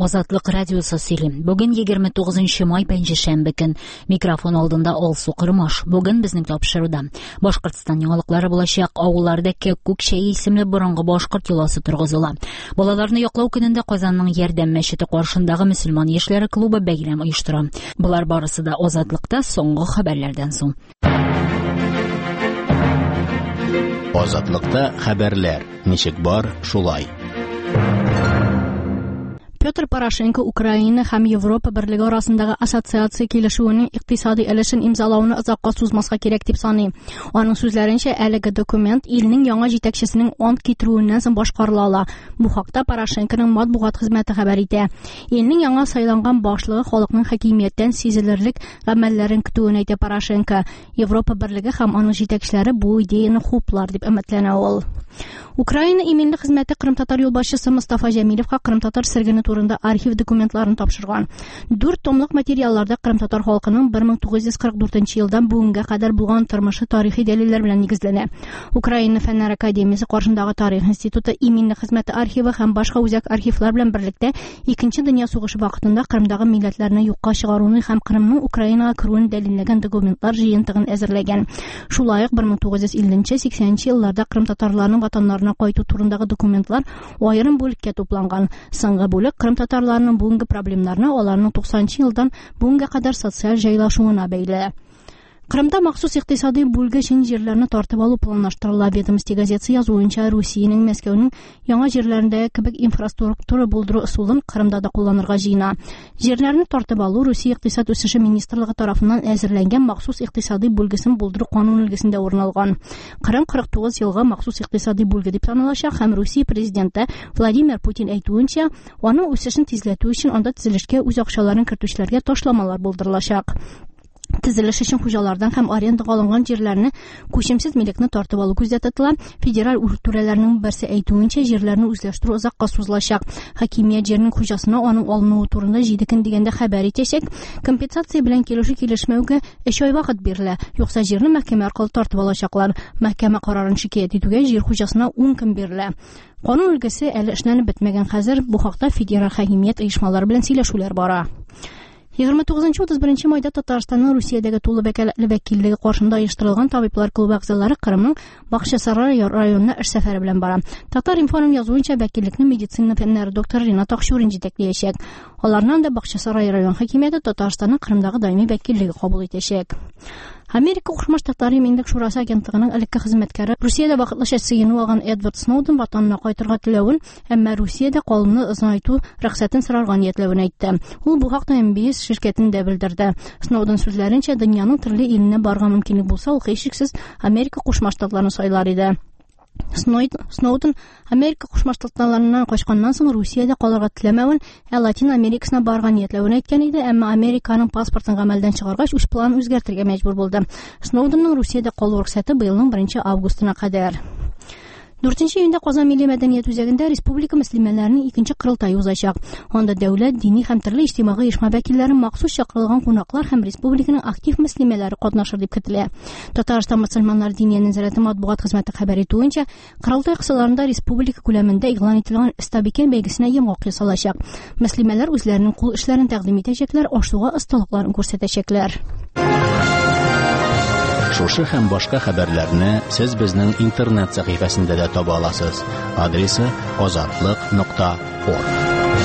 Азатлык радиосы сөйлим. Бүген 29 май пәнҗешәмбе көн. Микрофон алдында Алсу Кырмаш. Бүген безнең тапшыруда Башкортстан яңалыклары булачак. Авылларда Күкчәй исемле борынгы башкорт йоласы торгызыла. Балаларны яклау көнендә Казанның Ярдәм мәчете каршындагы мөселман яшьләре клубы бәйрәм оештыра. Булар барысы да Азатлыкта соңгы хәбәрләрдән соң. Азатлыкта хәбәрләр. Ничек бар, шулай. Петр Порошенко Украина һәм Европа берлеге арасындагы ассоциация килешүенең икътисади өлешен имзалауны озакка сузмаска кирәк дип саный. Аның сүзләренчә, әлеге документ илнең яңа җитәкчесенең ант китерүеннән соң башкарыла ала. Бу хакта Порошенконың матбугат хезмәте хәбәр итә. Илнең яңа сайланган башлыгы халыкның хакимияттән сизелерлек гамәлләрен көтүен әйтә Порошенко. Европа берлеге һәм аның җитәкчеләре бу идеяны хуплар дип өметләнә ул. Украина иминлек хезмәте кырымтатар юлбашчысы Мустафа Җәмилевкә кырымтатар сергене турында архив документларын тапшырган. 4 томлык материалларда кырымтатар халкының 1944 елдан бүгенгә кадәр булган тормышы тарихи дәлилләр белән нигезләнә. Украина Фәннәр академиясе каршындагы тарих институты иминлек хезмәте архивы һәм башка үзәк архивлар белән берлектә 2нче дөнья сугышы вакытында Кырымдагы милләтләрне юкка чыгаруны һәм Кырымның Украинага керүен дәлилләгән документлар җыентыгын әзерләгән. Шулай ук 1950-80 елларда кырымтатарларның ватаннарына кайту турындагы документлар аерым бүлеккә тупланган. Соңгы бүлек Кырым татарларының бүгенге проблемнарына, аларның 90 елдан бүгенгә кадәр социаль җайлашуына бәйле. Кырымда махсус икътисади бүлге өчен җирләрне тартып алу планлаштырыла. Ведомство газетасы язуынча, Русиянең Мәскәүнең яңа җирләрендә кебек инфраструктура булдыру ысулын Кырымда да кулланырга җыена. Җирләрне тартып алу Русия икътисад үсеше министрлыгы тарафыннан әзерләнгән махсус икътисади бүлгесен булдыру канун өлгесендә урын алган. Кырым 49 елга махсус икътисади бүлге дип танылачак һәм Русия президенты Владимир Путин әйтүенчә, аның үсешен тизләтү өчен анда төзелешкә үз акчаларын кертүчеләргә ташламалар булдырылачак. Төзелеш өчен хуҗалардан һәм арендага алынган җирләрне күчемсез милекне тартып алу күздә тотыла. Федераль түрәләрнең берсе әйтүенчә, җирләрне үзләштерү озакка сузылачак. Хакимият җирнең хуҗасына аның алынуы турында 7 көн дигәндә хәбәр итәчәк. Компенсация белән килешмәүгә 3 ай вакыт бирелә. Юкса җирне мәхкәмә аркылы тартып алачаклар. Мәхкәмә карарын шикаять итүгә җир хуҗасына 10 көн бирелә. Канун өлгесе әле эшләнеп бетмәгән. Хәзер бу хакта федераль хакимият оешмалары белән сөйләшүләр бара. 29-31 майда Татарстанның Русиядәге тулы вәкиллеге каршында оештырылган табиблар клубы әгъзалары Кырымның Бакчасарай районына эш сәфәре белән бара. Татар информ язуынча, вәкиллекне медицина фәннәре докторы Ринат Акчурин җитәкләячәк. Аларның да Бакчасарай район хакимияте Татарстанның Кырымдагы даими вәкиллеге кабул итәчәк. Америка Кушма Штатлары Иминлек шурасы агентлыгының элекке хезмәткәре Русиядә вакытлыча сыйыну алган Эдвард Сноуден ватанына кайтырга теләвен, әмма Русиядә калуны озайту рөхсәтен сорарга ниятләвен әйтте. Ул бу хакта MBS ширкәтендә белдерде. Сноуден сүзләренчә, дөньяның төрле иленә барырга мөмкинлек булса, ул һичшиксез Америка Кушма Штатларын сайлар иде. Сноуден Америка Кушма Штатларыннан качканнан соң Русиядә калырга теләмәвен, Латин Америкасына барырга ниятләвен әйткән иде, әмма Американың паспортын гамәлдән чыгаргач, үз планын үзгәртергә мәҗбүр булды. Сноуденның Русиядә калу рөхсәте быелның 1 августына кадәр. 4 июньдә Казан Милли мәдәният үзәгендә республика мөселманнарының 2нче кырылтае узачак. Анда дәүләт, дини һәм төрле иҗтимагый оешма вәкилләре, махсус чакырылган кунаклар һәм республиканың актив мөселманнары катнашыр дип көтелә. Татарстан мөселманнар дини нәзарәте матбугат хезмәте хәбәр итүенчә, кырылтай кысаларында республика күләмендә игълан ителгән Стабикен бәйгесенә яңак ясалачак. Мөселманнар үзләренең кул эшләрен тәкъдим итәчәкләр, ашуга осталыкларын күрсәтәчәкләр. Шушы һәм башка хәбәрләрне сез безнең интернет сәхифәсендә дә таба аласыз. Адресы azatlyk.org.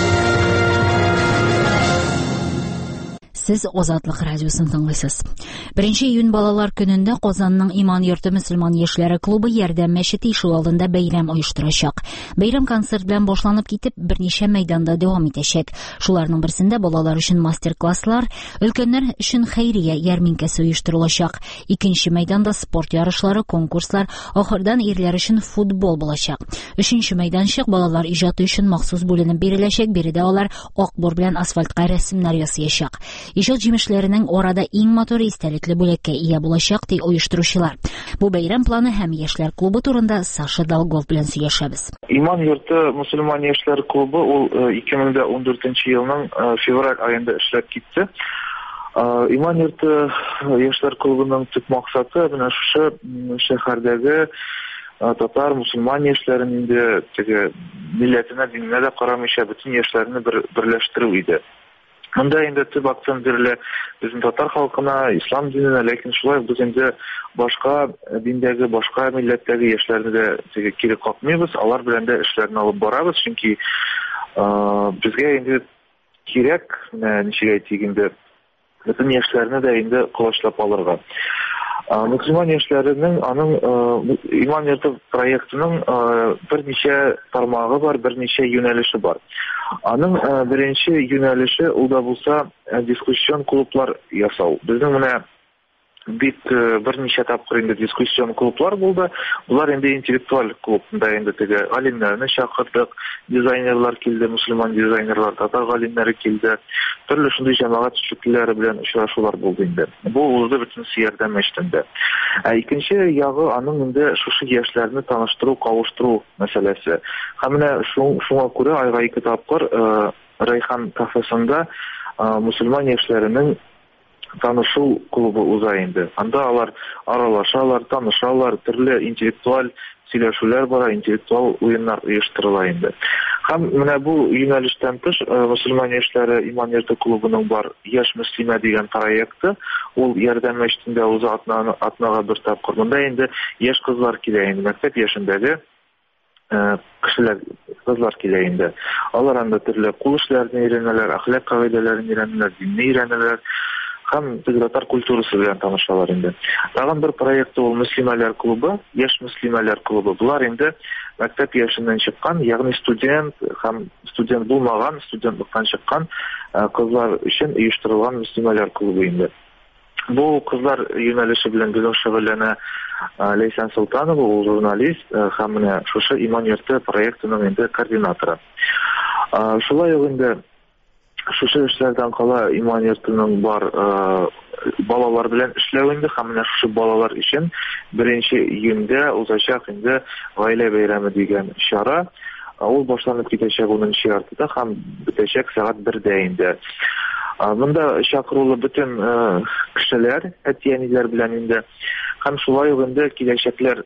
Сез Азатлык радиосын тыңлыйсыз. 1 июнь балалар көнендә Казанның Иман йорты мөселман яшьләре клубы Ярдәм мәчете ишеге алдында бәйрәм оештырачак. Бәйрәм концерт белән башланып китеп, берничә мәйданда дәвам итәчәк. Шуларның берсендә балалар өчен мастер-класслар, өлкәннәр өчен хәйрия ярминкәсе оештырылачак. Икенче мәйданда спорт ярышлары, конкурслар, ахырдан ирләр өчен футбол булачак. Өченче мәйданчык балалар иҗаты өчен махсус бүленеп биреләчәк. Биредә алар акбор белән асфальтка рәсемнәр ясаячак. Иҗат җимешләренең арада иң матур истәлекле бүлеккә ия булачак ди оештыручылар. Бу бәйрәм планы һәм яшьләр клубы турында Саша Долгов белән сөйләшәбез. Иман йорты мөселман яшьләр клубы ул 2014 елның февраль ayында эшләп китте. Иман йорты яшьләр клубының төп максаты менә шушы шәһәрдәге татар, мусульман яшьләрен инде теге милләтенә, диненә дә карамыйча бөтен яшьләрне берләштерү иде. Монда инде төп акцент бирелә безнең татар халкына, ислам диненә, ләкин шулай без инде башка диндәге, башка милләттәге яшьләрне дә теге кире какмыйбыз, алар белән дә эшләрне алып барабыз, чөнки безгә инде кирәк, ничек әйтик инде, бөтен яшьләрне дә инде колачлап алырга. Мусульман яшьләренең аның иман йорты проектының берничә тармагы бар, берничә юнәлеше бар. Аның беренче юнәлеше ул да булса дискуссион клублар ясау. Безнең менә бик берничә тапкыр инде дискуссион клублар булды. Булар инде интеллектуаль клубында инде теге галимнәрне чакырдык, дизайнерлар килде, мусульман дизайнерлар, татар галимнәре килде. Төрле шундый җәмәгать эшлеклеләре белән очрашулар булды инде. Бу узды бөтен ярдәм мәчетендә. Икенче ягы аның инде шушы яшьләрне таныштыру, кавыштыру мәсьәләсе. Һәм менә шуңа күрә айга 2 тапкыр Райхан кафесында мусульман яшьләренең танышу клубы уза инде. Анда алар аралашалар, танышалар, төрле интеллектуаль сөйләшүләр бара, интеллектуаль уеннар оештырыла инде. Һәм менә бу юнәлештән тыш мусульман яшьләре иман йорты клубының бар Яшь мөслимә дигән проекты, ул ярдәм мәчетендә уза атнага 1 тапкыр. Монда инде яшь кызлар килә инде, мәктәп яшендәге кешеләр, кызлар килә инде. Алар анда төрле кул эшләрен өйрәнәләр, әхлак кагыйдәләрен өйрәнәләр, динне өйрәнәләр. Һәм татар культурасы белән танышалар инде. Тагын бер проекты ул мөслимәләр клубы, яшь мөслимәләр клубы. Булар инде мәктәп яшеннән чыккан, ягъни студент һәм студент булмаган, студентлыктан чыккан кызлар өчен оештырылган мөслимәләр клубы инде. Бу кызлар юнәлеше белән генә шөгыльләнә Лейсан Султанова, ул журналист һәм менә шушы иман йорты проектының инде координаторы. Шулай ук инде шушы эшләрдән кала иман йортының бар балалар белән эшләү инде, һәм менә шушы балалар өчен 1 июньдә узачак инде гаилә бәйрәме дигән чара. Ул башланып китәчәк 10 яртыда һәм бетәчәк сәгать 1дә инде. Монда чакырылу бөтен кешеләр, әти-әниләр белән инде, һәм шулай ук инде киләчәкләр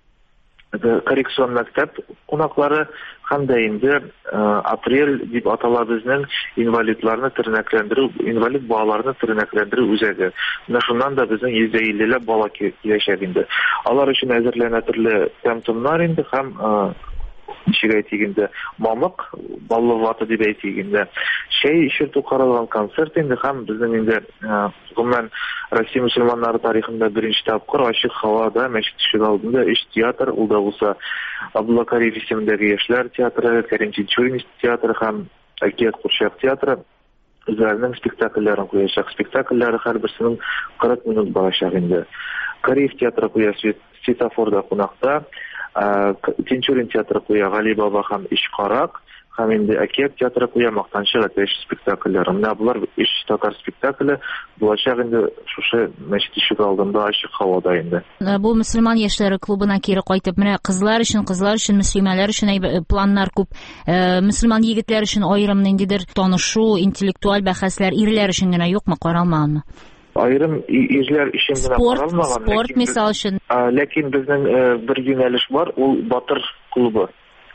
коррекцион мәктәп кунаклары һәм дә инде апрель дип атала безнең инвалидларны тернәкләндерү, инвалид балаларны тернәкләндерү үзәге. Менә шуннан да безнең 150 бала киләчәк инде. Алар өчен әзерләнә төрле тәмтымнар инде һәм ничек әйтик инде мамык, баллы ваты дип әйтик инде. Шәй эчертү каралган концерт инде һәм безнең инде гомумән Россия мөселманнары тарихында 1 тапкыр ачык һавада мәчет ишеге алдында 3 театр, ул да булса Абдулла Кариев исемендәге яшьләр театры, Кәрим Тинчурин театры һәм Әкият Курчак театры үзләренең спектакльләрен куячак. Спектакльләре һәрберсенең 40 минут барачак инде. Кариев театры куя Светофорда кунакта, Тинчурин театры куя Гали Баба һәм Ишкарак, һәм инде Әкият театры куя Мактанчы Әтәч спектакльләре. Менә булар 3 татар спектакле булачак инде шушы мәчет ишеге алдында ачык һавада инде. Бу мөселман яшьләре клубына кире кайтып, менә кызлар өчен, мөслимәләр өчен планнар күп. Мөселман егетләр өчен аерым ниндидер танышу, интеллектуаль бәхәсләр, ирләр өчен генә юкмы, каралмаганмы? Аерым ирләр өчен генә каралмаган. Спорт мисал өчен. Ләкин безнең бер юнәлеш бар, ул Батыр клубы.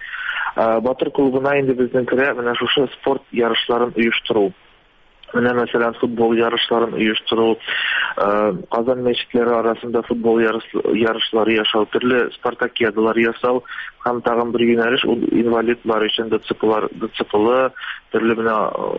Батыр клубына инде безнең керә менә шушы спорт ярышларын оештыру. Менә мәсәлән футбол ярышларын оештыру, Казан мәчетләре арасында футбол ярышлары ясау, төрле спартакиадалар ясау, һәм тагын бер юнәлеш ул инвалидлар өчен ДЦПлы, төрле менә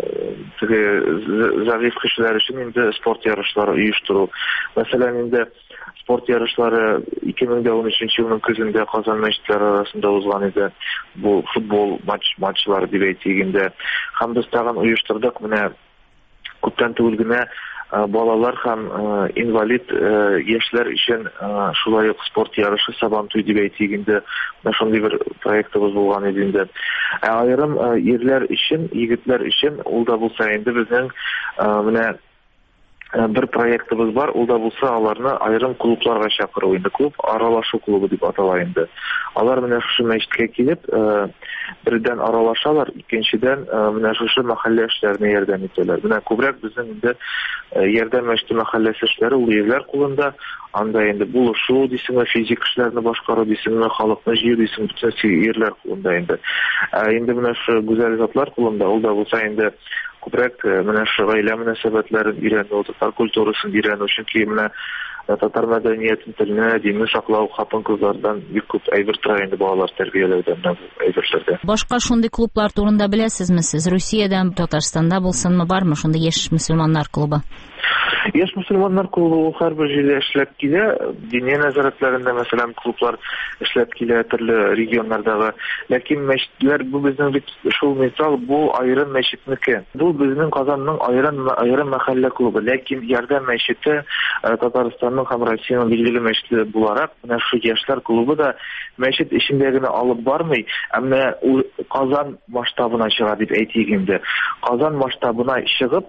теге зәгыйфь кешеләр өчен инде спорт ярышлары оештыру. Мәсәлән инде спорт ярышлары 2013 елның көзендә Казан мәчетләре арасында узган иде. Бу футбол матчлары дип әйтик инде. Һәм без тагын оештырдык менә күптән түгел генә балалар һәм инвалид яшьләр өчен шулай ук спорт ярышы Сабантуй дип әйтик инде. Менә шундый бер проектыбыз булган иде инде. Аерым ирләр өчен, егетләр өчен ул да булса инде безнең менә bir проектыбыз бар, ул да булса аларны айрым клубларга чакыру. Инде клуб аралашу клубы дип атала инде. Алар менә шушы мәчеткә килеп, бердән аралашалар, икенчедән менә шушы мәхәллә эшләренә ярдәм итәләр. Менә күбрәк безнең инде ярдәм мәчете мәхәлләсе эшләре ул ирләр кулында. Анда инде булышу дисеңме, физик эшләрне башкару дисеңме, халыкны җыю дисеңме, бөтен ирләр кулында инде. Инде менә шу гүзәл затлар кулында, ул да булса инде күбрәк менә шу гаилә мөнәсәбәтләрен өйрәнү, татар культурасын өйрәнү, чөнки менә татар мәдәниятен, теленә, динне саклау, хатын-кызлардан бик күп әйбер тора инде балалар тәрбияләүдә, менә бу әйберләрдә. Башка шундый клублар турында беләсезме сез? Русиядән, Татарстанда булсынмы, бармы шундый яшь мөселманнар клубы? Яшь мөселманнар клубы һәрбер җирдә эшләп килә. Дини нәзарәтләрендә, мәсәлән, клублар эшләп килә төрле регионнардагы. Ләкин мәчетләр бу безнең бит шул мисал, бу айрым мәчетнеке. Бу безнең Казанның айрым мәхәллә клубы. Ләкин ярдәм мәчете Татарстанның һәм Россиянең билгеле мәчете буларак, менә шу яшьләр клубы да мәчет эчендә генә алып бармый, әмма Казан масштабына чыга дип әйтик инде. Казан масштабына чыгып,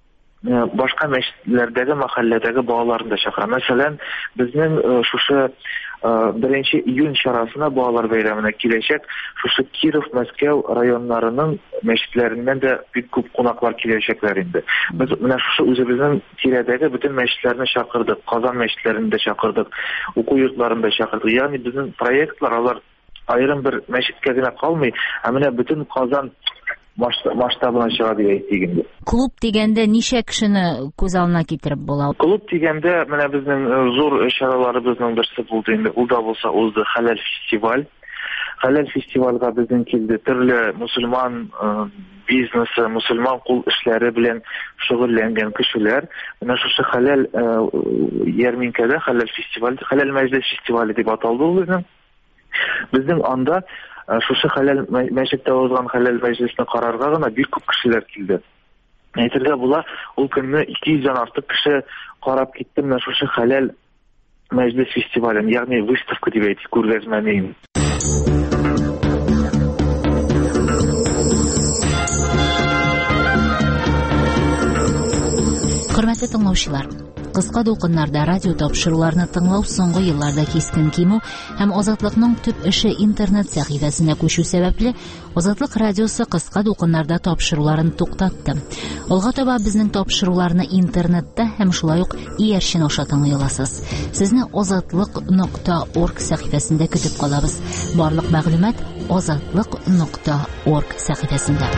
башка мәчетләрдәге, мәхәлләдәге балаларны да чакыра. Мәсәлән, безнең шушы 1 июнь чарасына, балалар бәйрәменә киләчәк, шушы Киров, Мәскәү районнарының мәчетләреннән дә бик күп кунаклар киләчәкләр инде. Без менә шушы үзебезнең тирәдәге бөтен мәчетләрне чакырдык, Казан мәчетләрен дә чакырдык, уку йортларын да чакырдык. Ягъни безнең проектлар алар айрым бер мәчеткә генә калмый, ә менә бөтен Казан масштабына чыга дип әйтик инде. Клуб дигәндә ничә кешене күз алдына китереп була? Клуб дигәндә менә безнең зур чараларыбызның берсе булды инде. Ул да булса узды Хәләл фестиваль. Хәләл фестивальгә безнең килде төрле мусульман бизнесы, мусульман кул эшләре белән шөгыльләнгән кешеләр. Менә шушы Хәләл ярминкәдә, Хәләл фестиваль, Хәләл мәҗлес фестивале дип аталды ул безнең. Безнең анда шушы Хәләл мәчеттә узган Хәләл мәҗлесне карарга гына бик күп кешеләр килде. Әйтергә була, ул көнне 200-дән артык кеше карап китте менә шушы Хәләл мәҗлес фестивален, ягъни выставка дип әйтик, күргәзмәне. Хөрмәтле тыңлаучылар, кыска дулкыннарда радио тапшыруларны тыңлау соңгы елларда кискен кимү һәм Азатлыкның төп эше интернет сәхифәсенә күчү сәбәпле Азатлык радиосы кыска дулкыннарда тапшыруларын туктатты. Алга таба безнең тапшыруларны интернетта һәм шулай ук иярчен аша тыңлый аласыз. Сезне azatlyk.org сәхифәсендә көтеп калабыз. Барлык мәгълүмат azatlyk.org сәхифәсендә.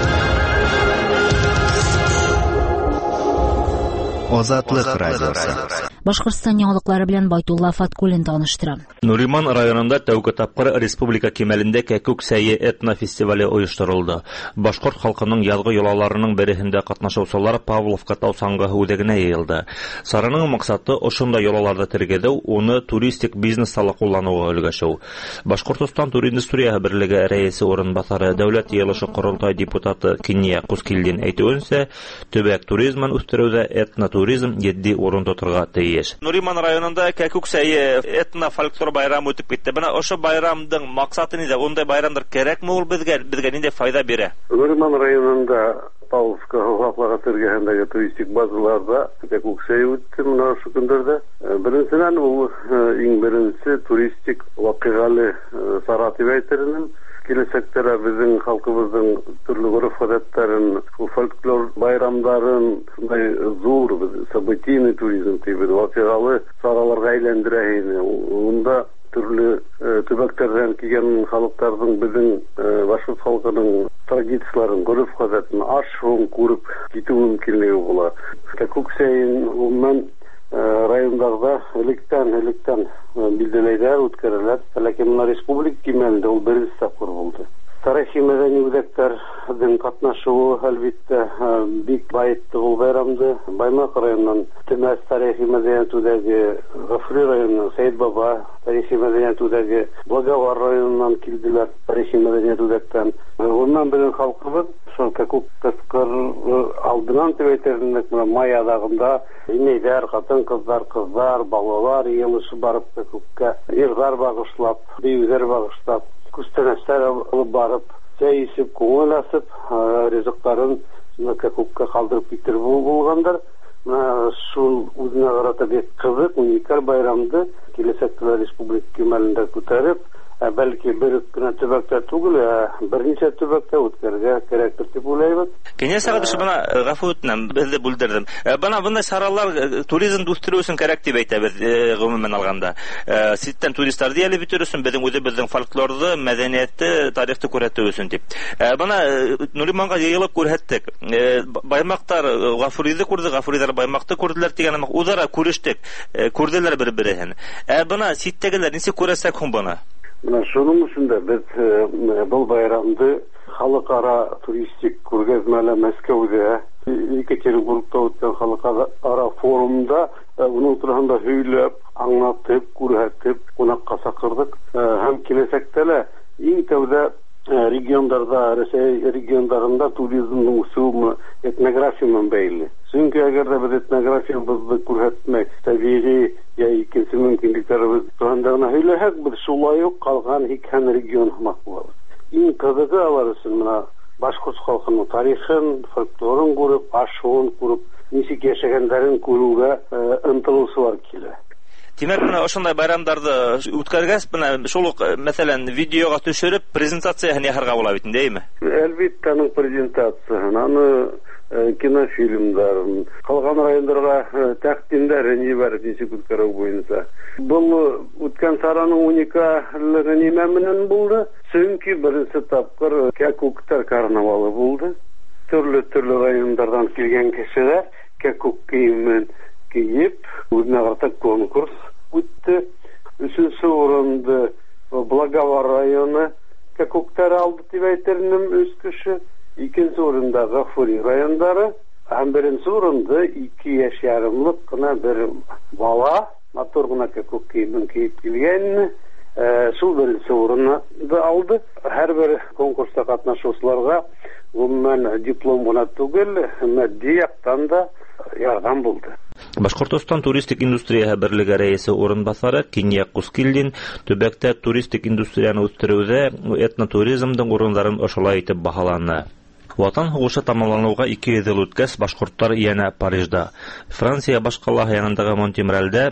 Азатлык радиосы. Башкортстан яңалыклары белән Байтулла Фаткуллин таныштыра. Нуриман районында тәүге тапкыр республика кимәлендә Кәкүк сәйе этнофестивале оештырылды. Башкорт халкының язгы йолаларының беренчесендә катнашучылар Павловка тау саңгы үзәгенә йыелды. Сараның максаты ошонда йолаларда тергәдәү, уны туристик бизнеста куллануга өлгәшү. Башкортстан туриндустрия берлеге рәисе урынбасары, дәүләт йыелышы корылтай депутаты Киния Кускилдин әйтүенчә, төбәк туризмын үстерүдә этнотуризм җитди урын тотырга тиеш. Нуриман районында Кәкүк сәйе этно-фольклор байрамы үтеп китте. Менә ошо байрамның максаты нидә? Ундай байрамдар кирәкме ул безгә нинди файда бирә? Нуриман районында Павловка халыклар тергәһендәге туристик базаларда Кәкүк сәйе үтте менә ошо көндәрдә. Беренчедән ул иң беренче туристик вакыйгалы Саратов әйтеренең киләчәктә безнең халкыбызның төрле гореф-гадәтләрен, фольклор байрамдарын, шундай зур событийный туризм тибез вакыйгалы сараларга әйләндерә иде. Унда төрле төбәкләрдән килгән халыкларның безнең башкорт халкының традицияларын, гореф-гадәтен, аш-шуын күреп китү мөмкинлеге була. Кәкүк сәйен умман райондагы электән билдәләйдә үткәрелә, ләкин менә республика кимәлендә ул беренче тапкыр булды. Тарихи мәдәни үзәкләрнең катнашуы әлбәттә бик байтты ул байрамды. Баймак районыннан Төмәс тарихи мәдәният үзәге, Гафури районыннан Сәйд Баба тарихи мәдәният үзәге, Благовар районыннан килделәр тарихи мәдәният үзәктән. Оннан белән халкыбыз шул Кәкүк кыскыр алдынан төбәкләрендә май агында инәйләр, хатын-кызлар, балалар йылышы барып Кәкүккә ирлар багышлап, биюләр багышлап, күстәнәчләр алып барып, чәй эчеп, күңел асып, ризыкларын Кәкүккә калдырып китер булгандар. шул үзенә карата бик кызык, уникаль байрамды киләчәктә республика кимәлендә күтәреп, бәлки бер генә төбәктә түгел, берничә төбәктә үткәрергә кирәктер дип уйлыйбыз. Кенә сәгать бана гафу үтенәм, безне бүлдердем. Бана bunday саралар туризмды үстерү өчен кирәк дип әйтәбез, гомумән алганда. Ситтән туристларны ялып бетерүсен, безнең фольклорды, мәдәниятте, тарихты күрсәтү өчен дип. Бана Нуриманга йыелып күрһәттек. Баймактар Гафурийды күрде, Гафурийдар Баймакты күрделәр дигән үзара күрештек, күрделәр бер-берен. Бана ситтәгеләр ничек күрәсәк һуң бана? Шуның өчен дә без бу байрамды халыкара туристик күргәзмәле Мәскәүдә, Екатеринбургта үткән халыкара форумда уның турында һөйләп, аңлатып, күрһәтеп, кунакка сакырдык. Һәм киләчәктә лә иң тәүдә регионнарда, Россия регионнарында туризмның үсүе этнографиямен бәйле. Чөнки әгәр дә без этнографиябызны күрһәтмәк, табигый я икенче мөмкинлекләребез турында һөйләһәк, без шулай ук калган икән регион хымак булабыз. Иң кызыгы алар өчен менә башкорт халкының тарихын, фольклорын күреп, ашуын күреп, ничек яшәгәннәрен күрүгә ынтылышулар килә. Димәк, менә ошондай байрамдарды үткәргәс, менә шул ук, мәсәлән, видеога төшереп, презентацияны яһарга була бит инде, әйме? Әлбәттә, аның презентациясын, аны кинофильмдарын, калган районнарга тәкъдимнәрен җибәреп ничек үткәрү буенча. Бу үткән сараның уникаллыгы нимә менән булды? Чөнки беренче тапкыр Кәкүктәр карнавалы булды. Төрле районнардан килгән кешеләр Кәкүк киемен киеп, үзенә карата конкурс үтте. Өченче урынды Благовар районы Кәкүктәр алды дип әйтермен, 3 кеше. Икенче урында Гафури райондары, һәм беренче урында 2 яшь ярымлык кына бер бала, матур гына Кәкүк киемен киеп килгән. Шул беренче урынны алды. Һәрбер конкурста катнашучыларга гомумән диплом гына түгел, матди яктан да ярдәм булды. Башкортстан туристик индустрия берлеге рәисе урынбасары Киния Кускилдин төбәктә туристик индустрияны үстерүдә этнотуризмның урыннарын ошолай итеп баһаланы. Ватан һугышы тамамлануга 2 ел үткәч, башкортлар янә Парижда, Франция башкалаһы янындагы Монтемральдә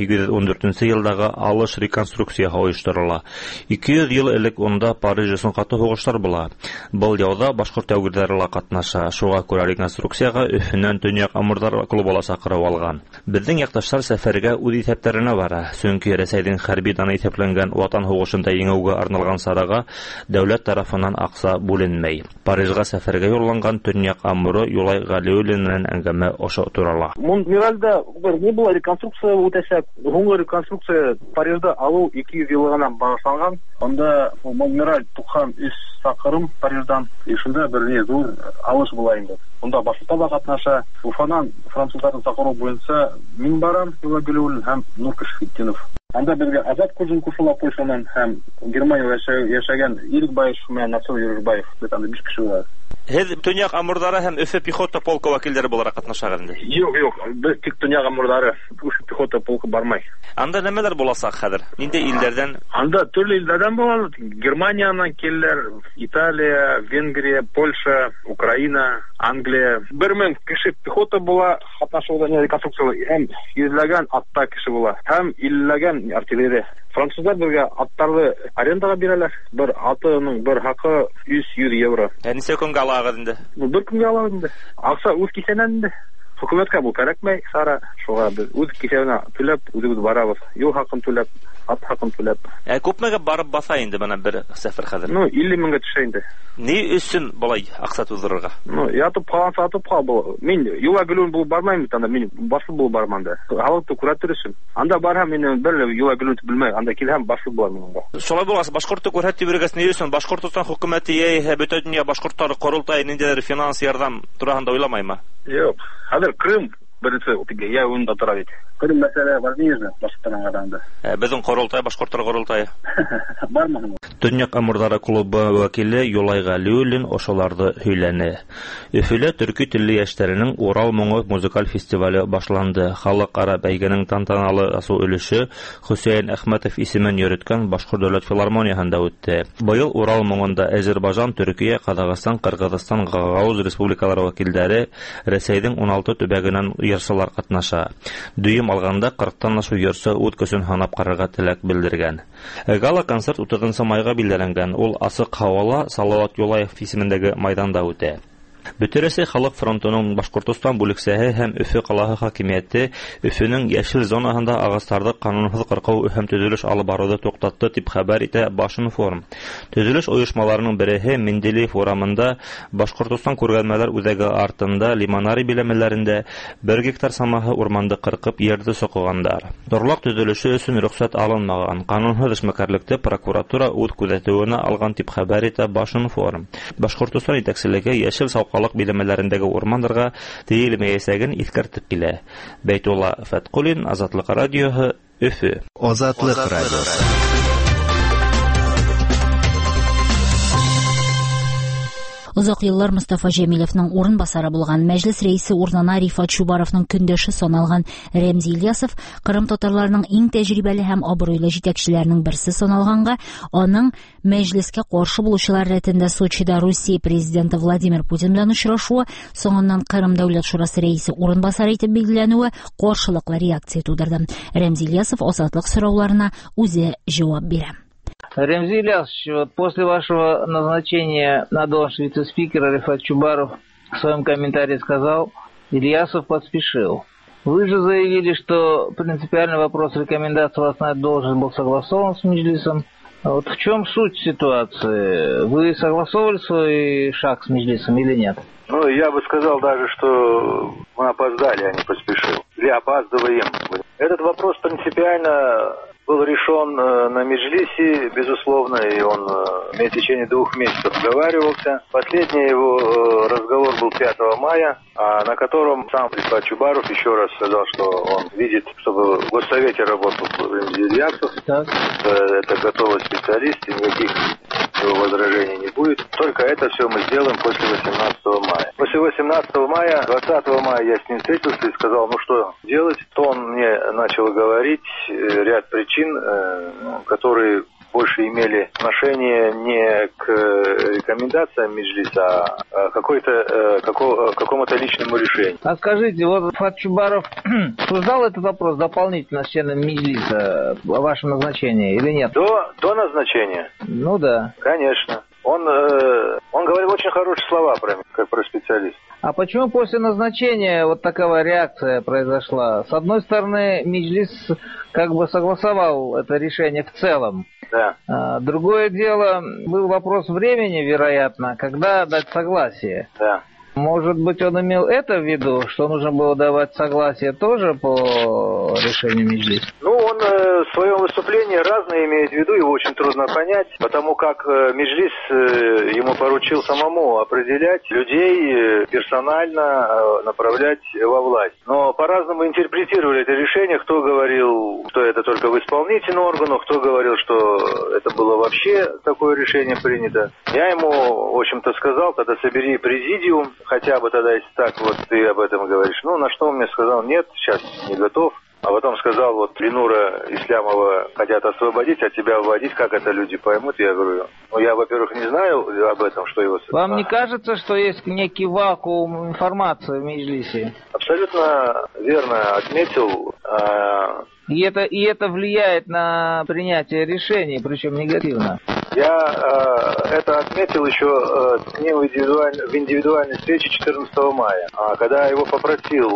1814 елдагы алыш реконструкцияга оештырыла. 200 ел элек онда Париж өчен каты һугышлар була. Бу яуда башкорт әүгирләре ла катнаша. Шуңа күрә реконструкцияга Өфөннән Төньяк Амурдар клубы чакырып алган. Безнең якташлар сәфәргә үз исәпләренә бара. Чөнки Рәсәйнең хәрби даны исәпләнгән Ватан һугышында еңүгә арналган сарага дәүләт тарафыннан акча бүленмәй. Парижга сәфәргә юлланган Төньяк Амуры Юлай Галиуллин белән әңгәмә ошо турала. Монтмиральдә не была реконструкция үтәчәк. Соңгы реконструкция Парижда алу 200 елга багышланган. Анда Монтмираль 93 сакрым Париждан, шунда бер зур алыш була инде. Онда башка да катнаша. Уфадан французларның сакыру буенча мин барам, Юлай Галиуллин һәм Нуркыш Фиттинов. Анда безгә Азат Кужин кушыла Польшадан һәм Германия яшәгән Ирекбаев менән Насыр Юрышбаев. Анда 5 кеше бар. Һез Төньяк Амурдары һәм Өфе пехота полкы вәкилләре буларак катнашагыз инде. Юк, без тик Төньяк Амурдары, Өфе пехота полкы бармай. Анда нәмәләр буласак хәзер? Нинди илләрдән? Анда төрле илләрдән булалар. Германиянан киләләр, Италия, Венгрия, Польша, Украина, Англия. 1000 кеше пехота була, катнашуда реконструкция һәм йөзләгән атта кеше була. Һәм илләгән артиллерия. Французлар безгә аттарды арендага бирәләр. Бер атының бер хакы 100 евро. Ничә көнгә алагыз инде? Бер көнгә алагыз инде. Акча үз кисәнән инде. Хөкүмәткә бу кирәкмәй, сара шуга без үз кисәнә түләп, үзебез барабыз. Юл хакын түләп, ат хакын түләп. Күпмәгә барып баса инде менә бер сәфәр хәзер? 50 меңгә төшә инде. Ни өчен болай акча туздырырга? Ятып калган сатып кал. Мин Юлай Галиуллин булып бармайм, анда мин башлы булып барманда. Халыкты күрәтер өчен. Анда барам, мин бер Юлай Галиуллин белмәй, анда килһәм башлы булам анда. Шулай булгас, башкортты күрһәтеп биргәс ни өчен? Башкортстан хөкүмәте яһә бөтен дөнья башкортлары корылтай ниндидер финанс ярдәм турында уйламаймы? Юк. Хәзер Крым беренче үтегә я уенда тора бит. Крым мәсьәлә важныйҗы башкортстан гаданда. Безнең корылтай башкортлар корылтае. Бармы? Төньяк Амурдары клубы вәкиле Юлай Галиуллин ошоларды һөйләне. Өфөлә төрки телле яшьләренең Урал моңы музыкаль фестивале башланды. Халыкара бәйгенең тантаналы асу өлеше Хусейн Әхмәтов исемен йөрткән Башкорт дәүләт филармониясында үтте. Быел Урал моңында Азербайҗан, Төркия, Кыргызстан, Гагаузия республикалары вәкилләре Рәсәйнең 16 төбәгеннән йырсылар катнаша. Дөйем алганда 40-тан ашу йырсы ут көсөн һанап карарга теләк белдергән. Гала-концерт 30 майга билгеләнгән. Ул асык һавала Салават Юлаев исемендәге майданда үтә. Бөтөрәсе халык фронтының Башкортстан бүлексәһе һәм Өфе каласы хакимияте Өфенең яшел зонаһында агастарды канунсыз кыркау һәм төзелеш алып баруды туктатты дип хәбәр итә Башинформ. Төзелеш оешмаларының береһе Менделеев урамында Башкортстан күргәзмәләр үзәге артында Лимонари биләмәләрендә 1 гектар самаһы урманды кыркып ерде сокыгандар. Торлак төзелеше өчен рөхсәт алынмаган. Канунсыз эшмәкәрлекте прокуратура үз күзәтүенә алган дип хәбәр итә Башинформ. Башкортстан итәкчелеге яшел халык биләмәләрендәге урманнарга тыелмәячәген искәртеп килә. Бәйтулла Фаткулин, Азатлык радиоһы, Өфе. Азатлык радиосы. Узак еллар Мустафа Җәмилевнең урынбасары булган мәҗлес рәисе урынына Рифат Чубаровның көндәше саналган Рәмзи Ильясов Кырым татарларының иң тәҗрибәле һәм абруйлы җитәкчеләренең берсе саналганга, аның мәҗлескә каршы булучылар рәтендә Сочида Русия президенты Владимир Путин белән очрашуы, соңыннан Кырым дәүләт шурасы рәисе урынбасары итеп билгеләнүе каршылыклы реакция тудырды. Рәмзи Ильясов Азатлык сорауларына үзе җавап бирә. Ремзи Ильясович, после вашего назначения на должность вице-спикера Рифат Чубаров в своем комментарии сказал, Ильясов поспешил. Вы же заявили, что принципиальный вопрос рекомендации вас на эту должность был согласован с Меджлисом. Вот в чем суть ситуации? Вы согласовывали свой шаг с Меджлисом или нет? Ну, я бы сказал даже, что мы опоздали, а не поспешил. Или опаздываем. Этот вопрос принципиально был решен на Меджлисе, безусловно, и он в течение 2 месяцев договаривался. Последний его разговор был 5 мая, на котором сам Рифат Чубаров еще раз сказал, что он видит, чтобы в Госсовете работал Рәмзи Ильясов. Это готовый специалист, и никаких возражений не будет. Только это все мы сделаем после 18 мая. После 18 мая, 20 мая я с ним встретился и сказал, ну что делать. То он мне начал говорить ряд причин, которые больше имели отношение не к рекомендациям Меджлиса, а какому-то личному решению. А скажите, вот Рифат Чубаров обсуждал этот вопрос дополнительно с членами Меджлиса о вашем назначении или нет? До назначения? Ну да. Конечно. Он говорил очень хорошие слова про меня, как про специалиста. А почему после назначения вот такая реакция произошла? С одной стороны, Меджлис как бы согласовал это решение в целом. Да. Другое дело, был вопрос времени, вероятно, когда дать согласие. Да. Может быть, он имел это в виду, что нужно было давать согласие тоже по решению Меджлиса? Ну, он в своем выступлении разное имеет в виду, его очень трудно понять, потому как Меджлис ему поручил самому определять людей, персонально направлять во власть. Но по-разному интерпретировали это решение, кто говорил, что это только в исполнительном органу, кто говорил, что это было вообще такое решение принято. Я ему, в общем-то, сказал, тогда собери президиум, хотя бы тогда, если так вот ты об этом говоришь. Ну, на что он мне сказал, нет, сейчас не готов. А потом сказал, вот Ленура Ислямова хотят освободить, а тебя вводить, как это люди поймут? Я говорю, ну, я, во-первых, не знаю об этом, что его... Вам не кажется, что есть некий вакуум информации в Меджлисе? Абсолютно верно отметил. И это влияет на принятие решений, причем негативно. Я это отметил еще с ним в индивидуальной встрече 14 мая. Когда я его попросил,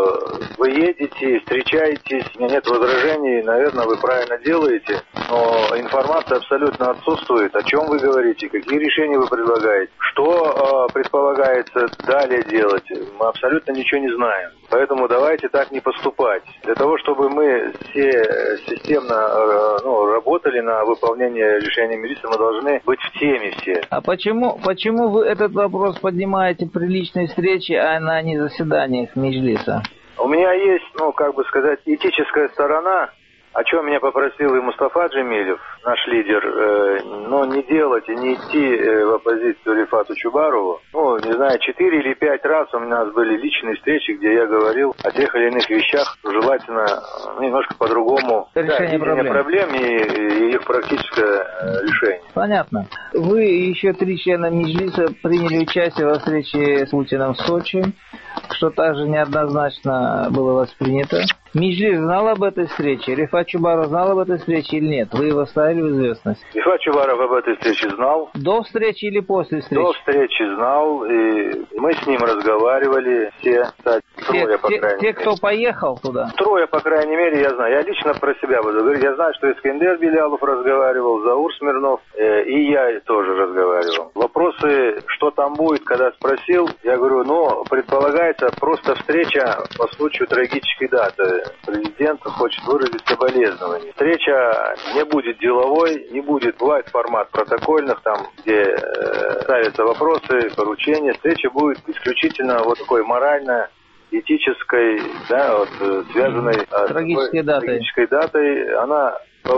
вы едете, встречаетесь, у меня нет возражений, наверное, вы правильно делаете, но информация абсолютно отсутствует. О чем вы говорите, какие решения вы предлагаете, что предполагается далее делать, мы абсолютно ничего не знаем. Поэтому давайте так не поступать. Для того, чтобы мы все системно работали на выполнение решения Меджлиса, мы должны быть в теме все. А почему вы этот вопрос поднимаете при личной встрече, а на не заседаниях Меджлиса? У меня есть, этическая сторона, о чем меня попросил и Мустафа Джемилев, наш лидер, не делать и не идти в оппозицию Рифату Чубарову. 4 или 5 раз у нас были личные встречи, где я говорил о тех или иных вещах, желательно немножко по-другому решение проблем и их практическое решение. Понятно. Вы и еще 3 члена Меджлиса приняли участие во встрече с Путиным в Сочи. что также неоднозначно было воспринято. Меджлис знал об этой встрече? Рифат Чубаров знал об этой встрече или нет? Вы его ставили в известность? Рифат Чубаров об этой встрече знал. До встречи или после встречи? До встречи знал, и мы с ним разговаривали все, трое, по крайней мере. Те, кто поехал туда? Трое, по крайней мере, я знаю. Я лично про себя буду говорить. Я знаю, что Искандер Белялов разговаривал, Заур Смирнов, и я тоже разговаривал. Вопросы, что там будет, когда спросил, я говорю, предполагается просто встреча по случаю трагической даты. Президент хочет выразить соболезнования. Встреча не будет деловой, не будет, бывает формат протокольных, там, где ставятся вопросы, поручения. Встреча будет исключительно вот такой морально-этической, связанной с трагической датой. Она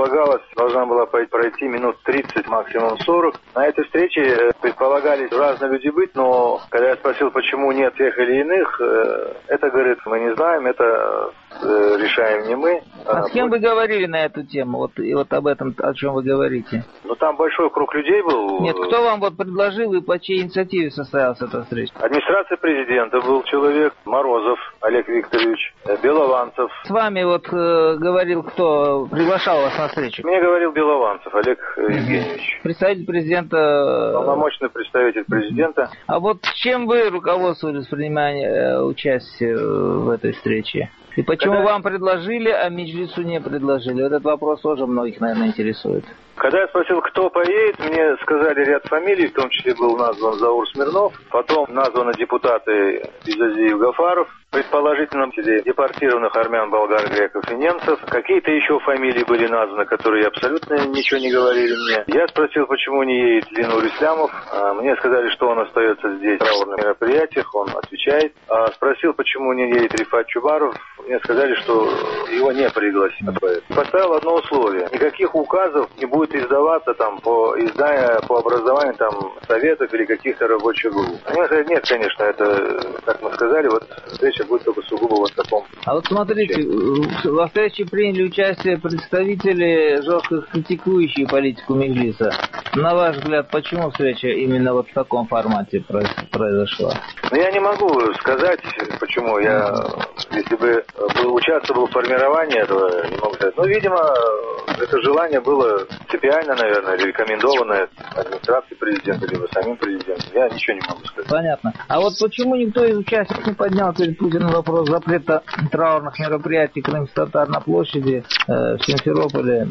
должна была пройти минут 30, максимум 40. На этой встрече предполагались разные люди быть, но когда я спросил, почему нет тех или иных, это, говорит, мы не знаем, это решаем не мы. А с кем вы говорили на эту тему? Вот об этом, о чем вы говорите? Там большой круг людей был. Нет, кто вам предложил и по чьей инициативе состоялась эта встреча? Администрация президента был человек, Морозов Олег Викторович, Белованцев. С вами говорил, кто приглашал вас на встречу? Мне говорил Белованцев Олег Евгеньевич. Представитель президента... Полномочный представитель президента. А чем вы руководствовались, принимая участие в этой встрече? И почему вам предложили, а Меджлису не предложили? Этот вопрос тоже многих, наверное, интересует. Когда я спросил, кто поедет, мне сказали ряд фамилий, в том числе был назван Заур Смирнов, потом названы депутаты Изазиев, Гафаров, предположительно депортированных армян, болгар, греков и немцев. Какие-то еще фамилии были названы, которые абсолютно ничего не говорили мне. Я спросил, почему не едет Ленур Ислямов. Мне сказали, что он остается здесь в траурных мероприятиях, он отвечает. Спросил, почему не едет Рифат Чубаров. Мне сказали, что его не пригласили. Поставил одно условие. Никаких указов не будет издаваться по образованию советов или каких-то рабочих групп. Они сказали, нет, конечно, это, как мы сказали, встреча будет только сугубо в таком. А смотрите, во встрече приняли участие представители, жестко критикующие политику Меджлиса. На ваш взгляд, почему встреча именно в таком формате произошла? Я не могу сказать, почему. Если бы участвовал в формировании этого, не могу сказать. Видимо, это желание было принципиально, наверное, рекомендованное администрацией президента, либо самим президентом. Я ничего не могу сказать. Понятно. А почему никто из участников не поднял перед Путиным вопрос запрета траурных мероприятий крымских татар на площади в Симферополе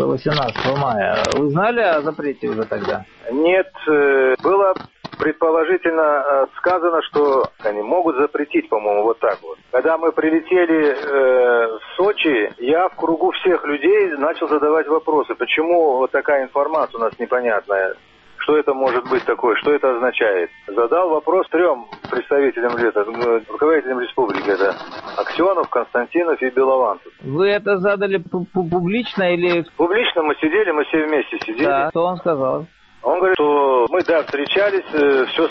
17-18 мая? Вы знали о запрете уже тогда? Нет, было предположительно сказано, что они могут запретить, по-моему, вот так вот. Когда мы прилетели в Сочи, я в кругу всех людей начал задавать вопросы, почему такая информация у нас непонятная. Что это может быть такое? Что это означает? Задал вопрос 3 представителям руководителям республики. Это Аксенов, Константинов и Белованцев. Вы это задали публично или... Публично мы сидели, мы все вместе сидели. Да, что он сказал? Он говорит, что мы, встречались, все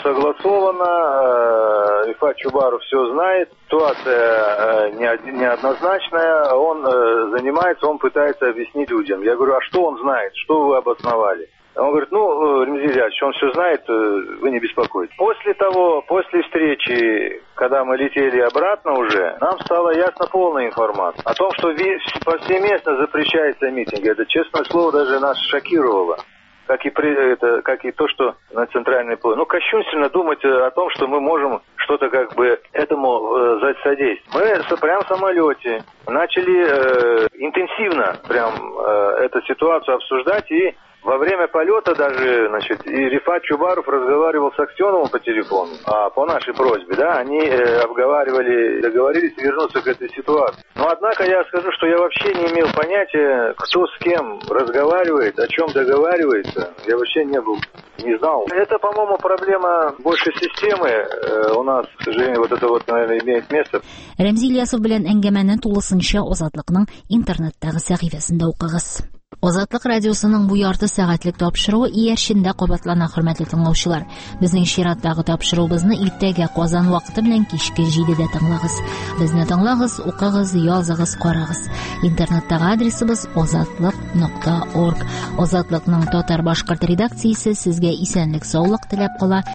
согласовано, Рифат Чубаров все знает, ситуация неоднозначная, он занимается, он пытается объяснить людям. Я говорю, а что он знает, что вы обосновали? Он говорит, Ремзи Ильич, он все знает, вы не беспокойтесь. После встречи, когда мы летели обратно уже, нам стала ясна полная информация о том, что повсеместно запрещается митинги. Это, честное слово, даже нас шокировало. Как и то, что на центральной площади. Кощунственно думать о том, что мы можем что-то этому содействовать. Мы прямо в самолете начали интенсивно эту ситуацию обсуждать, и во время полета даже, и Рифат Чубаров разговаривал с Аксеновым по телефону, по нашей просьбе, они договорились вернуться к этой ситуации. Но, однако, я скажу, что я вообще не имел понятия, кто с кем разговаривает, о чем договаривается. Я вообще не знал. Это, по-моему, проблема больше системы. У нас, к сожалению, наверное, имеет место. Ремзи Ильясов белән әңгәмәне тулысынча Азатлыкның интернеттагы сәхифәсендә укыгыз. Азатлык радиосының бу ярты сәгатьлек тапшыруы иярчендә кабатлана, хөрмәтле тыңлаучылар. Безнең чираттагы тапшыруыбызны иртәгә Казан вакыты белән кичке 7:00 тыңлагыз. Безне тыңлагыз, укыгыз, языгыз, карагыз. Интернеттагы адресыбыз azatlyk.org. Азатлыкның татар-башкорт редакциясе сезгә исәнлек, саулык теләп кала.